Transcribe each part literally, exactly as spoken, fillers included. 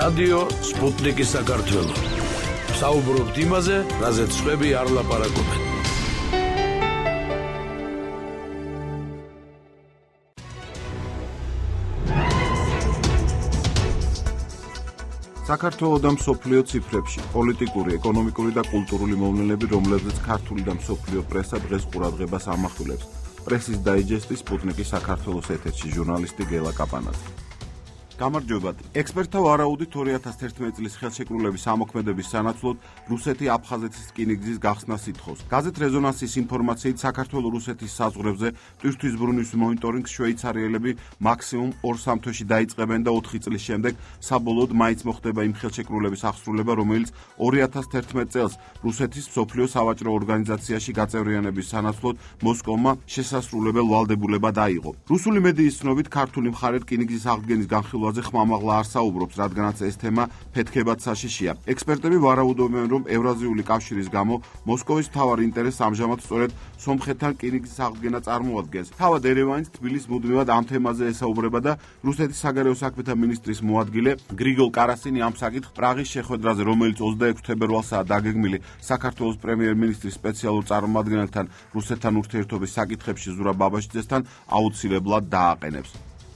რადიო სპუტნიკი საქართველო. საუბრობთ იმაზე, რაზეც სხვები არ ლაპარაკობენ. საქართველოს და მსოფლიო ციფრებში პოლიტიკური, ეკონომიკური და კულტურული მოვლენები, რომლებზეც ქართული და მსოფლიო პრესა დღეს ყურადღებას ამახვილებს. პრესის დაიჯესტი სპუტნიკის საქართველოს ეთერში ჟურნალისტი გელა კაპანაძე. გამარჯობათ. ექსპერტთა ვარაუდით ორი ათას ერთმეტი წლის ხელშეკრულების ამოქმედების სანაცვლოდ რუსეთი აფხაზეთის რკინიგზის გახსნას ითხოვს. გაზეთ რეზონანსის ინფორმაციით საქართველო-რუსეთის საზღვრებზე ტვირთვისბრუნის მონიტორინგს შვეიცარიელები მაქსიმუმ ორ-სამ თვეში დაიწყებენ და ოთხი წლის შემდეგ საბოლოოდ მაინც მოხდება იმ ხელშეკრულების აღსრულება, რომელიც ორი ათას ერთმეტი წელს რუსეთის მსოფლიო სავაჭრო ორგანიზაციაში გაწევრიანების სანაცვლოდ მოსკოვმა შესასრულებელ ვალდებულებად აიღო. რუსული მედიის ცნობით ქართული მხარე რკინიგზის აღდგენის განხილვაზე ხმამაღლა არ საუბრობს, რადგანაც ეს თემა ფეთქებად საშიშია. ექსპერტები ვარაუდობენ, რომ ევრაზიული კავშირის გამო მოსკოვის მთავარ ინტერესს ამჟამად სწორედ სომხეთთან რკინიგზის აღდგენა წარმოადგენს. თავად ერევანის თბილისს მუდმივად ამ თემაზე ესაუბრება და რუსეთის საგარეო საქმეთა მინისტრის მოადგილე გრიგოლ კარასინი ამ საკითხ პრაღის შეხვედრაზე, რომელიც ოცდაექვსი თებერვალსაა დაგეგმილი საქართველოს პრემიერ-მინისტრის სპეციალურ წარმომადგენელთან რუსეთთან ურთიერთობის საკითხებში ზურაბ ბაბაშიძესთან აუცილებლად დააყენებს.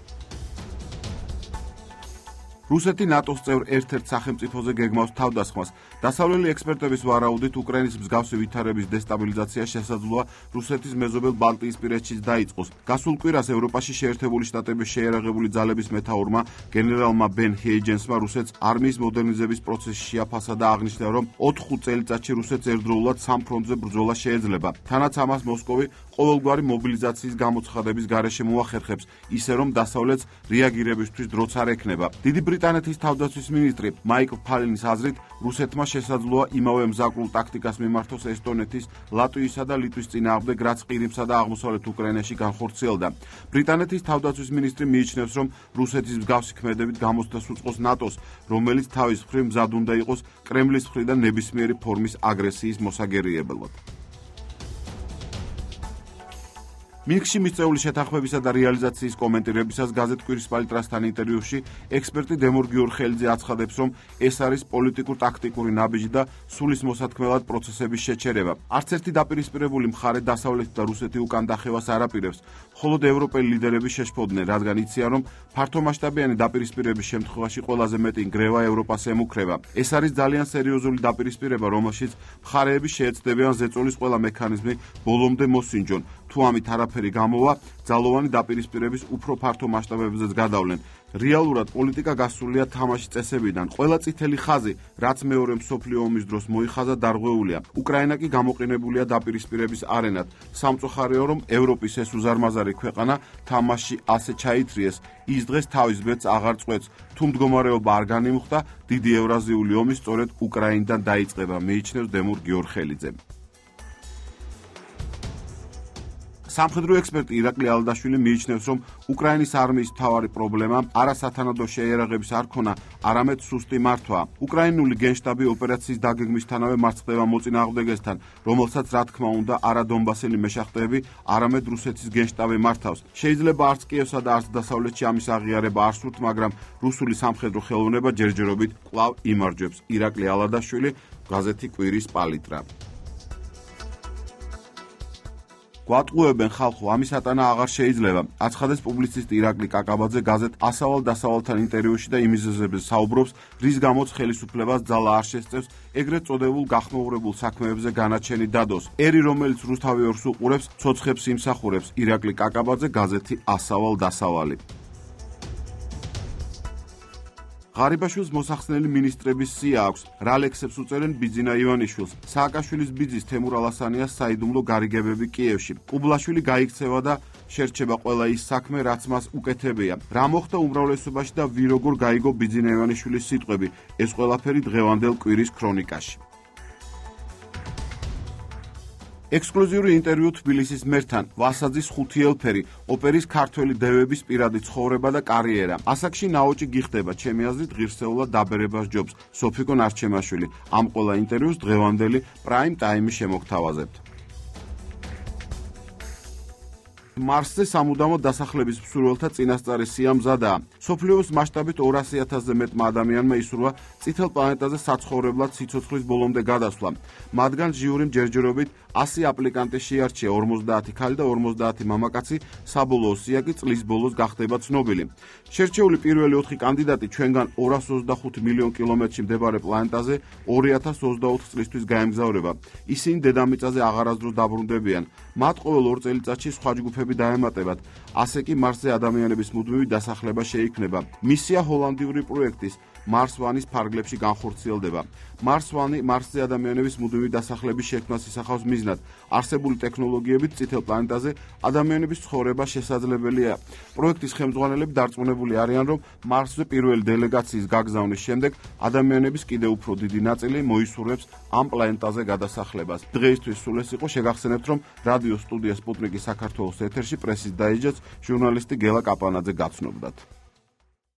რუსეთი ნატოს წევრ ერთ-ერთ სახელმწიფოზე გეგმავს თავდასხმას. დასავლელი ექსპერტების ვარაუდით, უკრაინის მსგავსი ვითარების დესტაბილიზაცია შესაძლოა რუსეთის მეზობელ ბალტიისპირეთშიც დაიწყოს. გასულ კვირას ევროპაში შეერთებული შტატების შეიარაღებული ძალების მეთაურმა გენერალმა ბენ ჰეიჯენსმა რუსეთს არმიის მოდერნიზების პროცესში შეაფასა და აღნიშნა, რომ ოთხ-ხუთ წელიწადში რუსეთს ერთდროულად სამ ფრონტზე ბრძოლა შეეძლება. თანაც ამას მოსკოვი ყოველგვარი მობილიზაციის გამოცხადების გარეშე მოახერხებს, ისე რომ დასავლეთს რეაგირებისთვის დროც არ ექნება. დიდი ბრიტანეთის თავდაცვის მინისტრი მაიკლ ფალინის აზრით, რუსეთმა შესაძლოა იმავე მზაკრულ ტაქტიკას მიმართოს ესტონეთის, ლატვიისა და ლიტვის წინააღმდეგ, რაც ყირიმსა და აღმოსავლეთ უკრაინაში განხორციელდა. ბრიტანეთის თავდაცვის მინისტრი მიიჩნევს, რომ რუსეთის მსგავსი ქმედებით გამოცდას უწყოს ნატოს, რომელიც თავის მხრივ მზად უნდა იყოს კრემლის მხრიდან ნებისმიერი ფორმის აგრესიის მოსაგერიებლად. მინსკში მისწეული შეთანხმებისა და რეალიზაციის კომენტირებისას გაზეთ კვირის პალიტრასთან ინტერვიუში ექსპერტი დემურ გიორხელიძე აცხადებს, რომ ეს არის პოლიტიკურ-ტაქტიკური ნაბიჯი და სულის მოსათქმელად პროცესების შეჩერება. არც ერთი დაპირისპირებული მხარე დასავლეთი და რუსეთი უკან დახევას არ აპირებს, მხოლოდ ევროპელი ლიდერები შეშფოთდნენ, რადგან იციან, რომ ფართომასშტაბიანი დაპირისპირების შემთხვევაში ყველაზე მეტი ნგრევა ევროპას ემუქრება. ეს არის ძალიან სერიოზული დაპირისპირება, რომელშიც მხარეები შეეცდებიან ზეწოლის ყველა მექანიზმი ბოლომდე მოსინჯონ. თუ ამით არაფერი გამოვა, ძალოვანი დაპირისპირების უფრო ფართო მასშტაბებზეც გადავლენ. რეალურად პოლიტიკა გასულია თამაშის წესებიდან. ყველა წითელი ხაზი, რაც მეორე მსოფლიო ომის დროს მოიხაზა, დარღვეულია. უკრაინა კი გამოყენებულია დაპირისპირების არენად. სამწუხაროა, რომ ევროპის ეს უზარმაზარი ქვეყანა თამაში ასე ჩაითრიეს, ის დღეს თავის ბედს აღარ წყვეტს. თუ მდგომარეობა არ განიმუხტა, დიდი ევრაზიული ომი სწორედ უკრაინიდან დაიწყება, მიიჩნევს დემურ გიორხელიძე. სამხედრო ექსპერტი ირაკლი ალდაშვილი მიიჩნევს, რომ უკრაინის არმიის მთავარი პრობლემა არასათანადო შეიარაღების არ ქონა, არამედ სუსტი მართვა. უკრაინული გენშტაბი ოპერაციის დაგეგმისთანავე მარცხდება მოწინააღმდეგესთან, რომელსაც რა თქმა უნდა არა დონბასელი მეშახტეები, არამედ რუსეთის გენშტაბი მართავს. შეიძლება არც კიევსა და არც დასავლეთში ამის აღიარება არ სურთ, მაგრამ რუსული სამხედრო ხელოვნება ჯერჯერობით კვლავ იმარჯვებს. ირაკლი ალდაშვილი, გაზეთი კვირის პალიტრა. გვატყუებენ ხალხო, ამის ატანა აღარ შეიძლება. აცხადებს პუბლიცისტი ირაკლი კაკაბაძე გაზეთ ასავალ დასავალთან ინტერვიუში და იმიზეზებზე საუბრობს, რის გამოც ხელისუფლებას ძალა არ შესწევს ეგრეთ წოდებულ გახმაურებულ საქმეებზე განაჩენი დადოს. ერი, რომელიც რუსთავი ორს უყურებს, ცოცხებს იმსახურებს. ირაკლი კაკაბაძე, გაზეთი ასავალ დასავალი. ღარიბაშვილს მოსახსნელი მინისტრების სია აქვს. რა ლექსებს უწერენ ბიძინა ივანიშვილს. სააკაშვილის ბიძის თემურ ალასანიას საიდუმლო გარიგებები კიევში. კუბლაშვილი გაიქცევა და შერჩება ყველა ის საქმე, რაც მას უკეთებია. რა მოხდა უმრავლესობაში და ვინ როგორ გაიგო ბიძინა ივანიშვილის სიტყვები. ეს ყველაფერი დღევანდელ კვირის ქრონიკაში. ექსკლუზიური ინტერვიუ თბილისის მერთან, ვასაძის ხუთი ელფერი, ოპერის ქართველი დევების პირადი ცხოვრება და კარიერა. ასაკში ნაოჭი გიხდება, ჩემი აზრით ღირსეულად დაბერებას ჯობს. სოფიკო ნარჩემაშვილი. ამ ყველა ინტერვიუს დღევანდელი პრაიმ ტაიმი შემოგთავაზებთ. მარსზე სამუდამო დასახლების მსურველთა წინასწარი სია მზადაა. მსოფლიოს მასშტაბით ორასი ათასზე მეტმა ადამიანმა ისურვა წითელ პლანეტაზე საცხოვრებლად სიცოცხლის ბოლომდე გადასვლა. მათგან ჟიური ჯერჯერობით ასი აპლიკანტი შეარჩია, ორმოცდაათი ქალი და ორმოცდაათი მამაკაცი, საბოლოო სია კი წლის ბოლოს გახდება ცნობილი. შერჩეული პირველი ოთხი კანდიდატი ჩვენგან ორას ოცდახუთი მილიონ კილომეტრში მდებარე პლანეტაზე ორი ათას ოცდაოთხ წლისთვის გაემგზავრება. ისინი დედამიწაზე აღარასდროს დაბრუნდებიან. მათ ყოველ ორ წელიწადში სხვა ჯგუფები დაემატებათ. ასე კი მარსზე ადამიანების მუდმივი დასახლება შეიქმნება. მისია ჰოლანდიური პროექტის Mars One-ის ფარგლებში განხორციელდება. Mars One მარსზე ადამიანების მუდმივი დასახლების შექმნას ისახავს მიზნად. არსებული ტექნოლოგიებით წითელ პლანეტაზე ადამიანების ცხოვრება შესაძლებელია. პროექტის ხელმძღვანელები დარწმუნებული არიან, რომ მარსზე პირველი დელეგაციის გაგზავნის შემდეგ ადამიანების კიდევ უფრო დიდი ნაწილი მოისურვებს ამ პლანეტაზე გადასახლებას. დღეისთვის სულ ეს იყო. შეგახსენებთ, რომ რადიო სტუდია სპუტნიკი საქართველოს ეთერში პრესის დაიჯეც ჟურნალისტი გელა კაპანაძე გაცნობდათ.